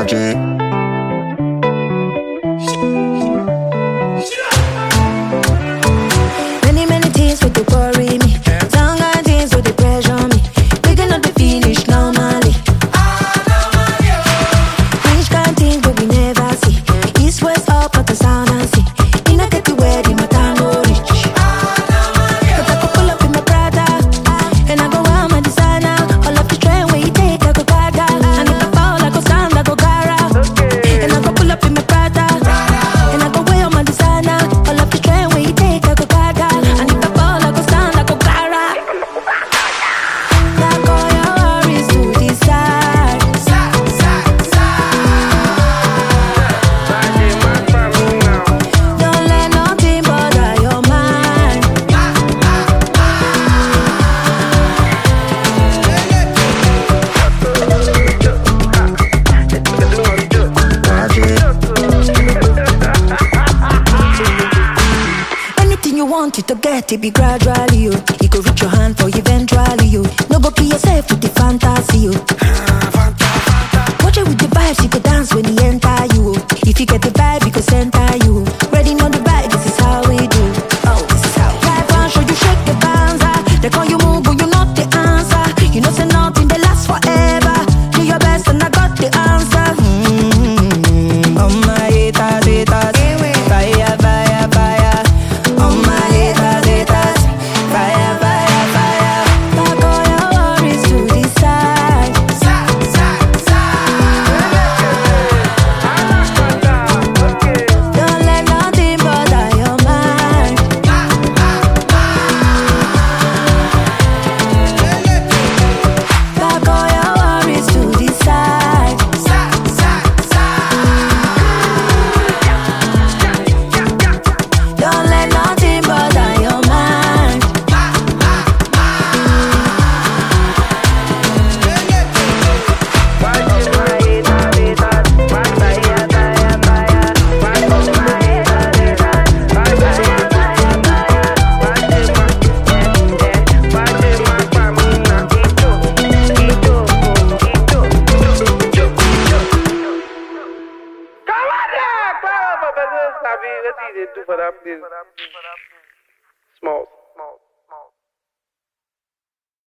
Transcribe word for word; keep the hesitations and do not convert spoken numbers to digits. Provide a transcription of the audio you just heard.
Magic. Many, many things with the worry me. Some kind things with the pressure me. We cannot be finished normally. Which kind things but we never see. East, west, up, but the sound and see. In a get the wedding, my tango rich. But I could pull up in my Prada, and I go out my designer. All of the train where you take, I go gaga. And if I fall, I go stand, I go gara. And I go pull up in my Prada, and I go way on my designer. All of the train where you take, I go gaga. And if I fall, I go stand, I go gara. Like all your worries to the side. Don't let nothing bother your mind. Anything you want it to get, it be gradually, you. You go reach your hand for eventually, you. No go kill yourself with the fantasy, you. Watch it with the vibes, you go dance when he enter you. If you get the vibe, he go center you. Ready on the vibe, this is how we do. Oh, this is how. Life won't show you shake the banza. They call you move, but you not the answer. You know say nothing, they last forever. Do your best and I got the answer. Mm-hmm. Oh my haters, haters. Fire, fire, fire. Oh my haters, haters. Fire, fire, fire. Like all your worries to the side. Don't let nothing bother your mind. Like all your worries to the side. Don't let nothing bother your mind. Small.